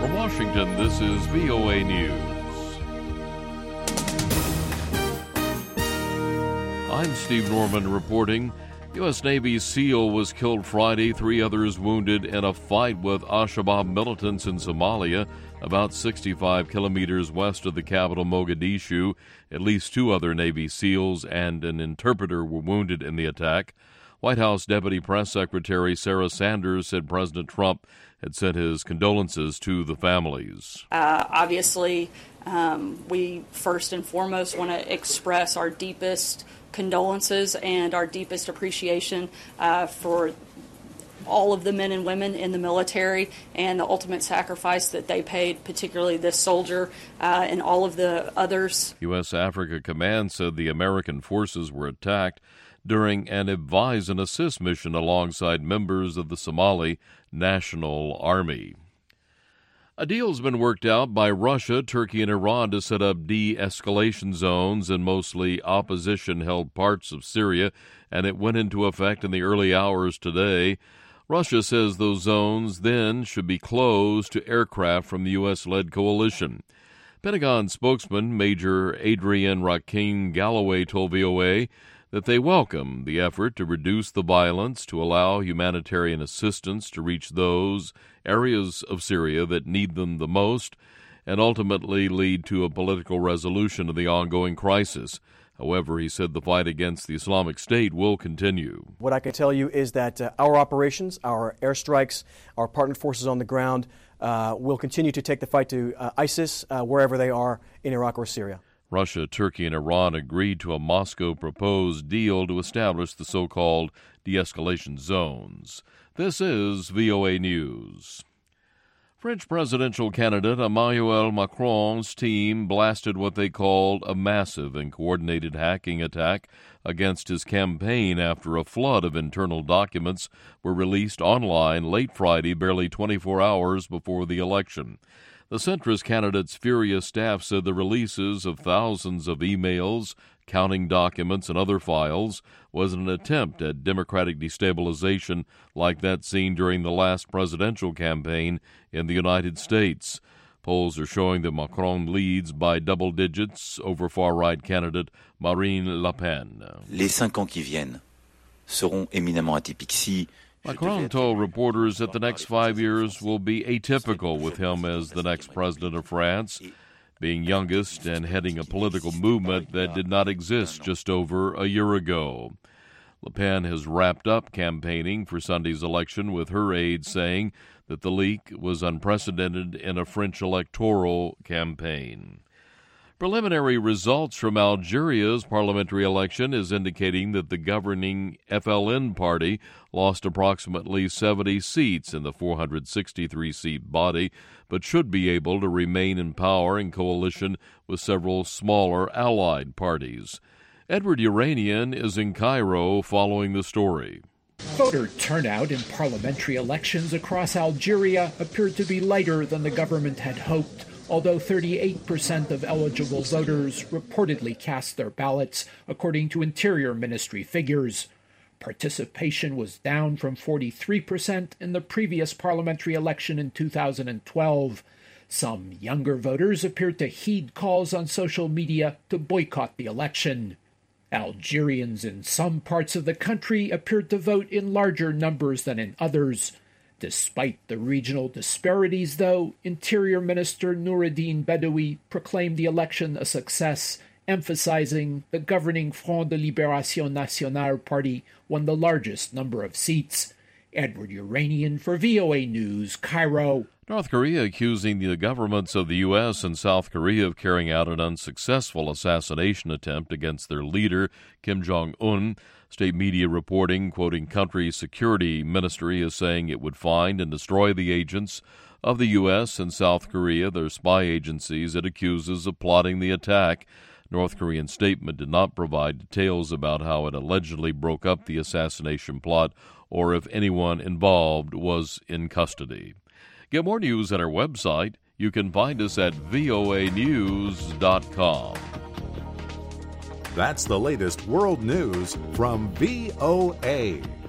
From Washington, this is VOA News. I'm Steve Norman reporting. U.S. Navy SEAL was killed Friday, 3 others wounded in a fight with Al-Shabaab militants in Somalia, about 65 kilometers west of the capital Mogadishu. At least 2 other Navy SEALs and an interpreter were wounded in the attack. White House Deputy Press Secretary Sarah Sanders said President Trump had sent his condolences to the families. Obviously, we first and foremost want to express our deepest condolences and our deepest appreciation for all of the men and women in the military and the ultimate sacrifice that they paid, particularly this soldier and all of the others. U.S. Africa Command said the American forces were attacked during an advise and assist mission alongside members of the Somali National Army. A deal's been worked out by Russia, Turkey, and Iran to set up de-escalation zones in mostly opposition-held parts of Syria, and it went into effect in the early hours today. Russia says those zones then should be closed to aircraft from the U.S.-led coalition. Pentagon spokesman Major Adrian Rakim Galloway told VOA that they welcome the effort to reduce the violence to allow humanitarian assistance to reach those areas of Syria that need them the most and ultimately lead to a political resolution of the ongoing crisis. However, he said the fight against the Islamic State will continue. What I can tell you is that our operations, our airstrikes, our partner forces on the ground will continue to take the fight to ISIS wherever they are in Iraq or Syria. Russia, Turkey, and Iran agreed to a Moscow-proposed deal to establish the so-called de-escalation zones. This is VOA News. French presidential candidate Emmanuel Macron's team blasted what they called a massive and coordinated hacking attack against his campaign after a flood of internal documents were released online late Friday, barely 24 hours before the election. The centrist candidate's furious staff said the releases of thousands of emails, counting documents, and other files was an attempt at democratic destabilization like that seen during the last presidential campaign in the United States. Polls are showing that Macron leads by double digits over far-right candidate Marine Le Pen. Les 5 ans qui viennent seront éminemment atypiques. Macron told reporters that the next 5 years will be atypical with him as the next president of France, being youngest and heading a political movement that did not exist just over a year ago. Le Pen has wrapped up campaigning for Sunday's election, with her aides saying that the leak was unprecedented in a French electoral campaign. Preliminary results from Algeria's parliamentary election is indicating that the governing FLN party lost approximately 70 seats in the 463-seat body, but should be able to remain in power in coalition with several smaller allied parties. Edward Uranian is in Cairo following the story. Voter turnout in parliamentary elections across Algeria appeared to be lighter than the government had hoped, although 38% of eligible voters reportedly cast their ballots, according to Interior Ministry figures. Participation was down from 43% in the previous parliamentary election in 2012. Some younger voters appeared to heed calls on social media to boycott the election. Algerians in some parts of the country appeared to vote in larger numbers than in others. Despite the regional disparities, though, Interior Minister Noureddine Bedoui proclaimed the election a success, emphasizing the governing Front de Libération Nationale party won the largest number of seats. Edward Uranian for VOA News, Cairo. North Korea accusing the governments of the U.S. and South Korea of carrying out an unsuccessful assassination attempt against their leader, Kim Jong-un. State media reporting, quoting country security ministry, is saying it would find and destroy the agents of the U.S. and South Korea, their spy agencies it accuses of plotting the attack. North Korean statement did not provide details about how it allegedly broke up the assassination plot or if anyone involved was in custody. Get more news at our website. You can find us at voanews.com. That's the latest world news from VOA.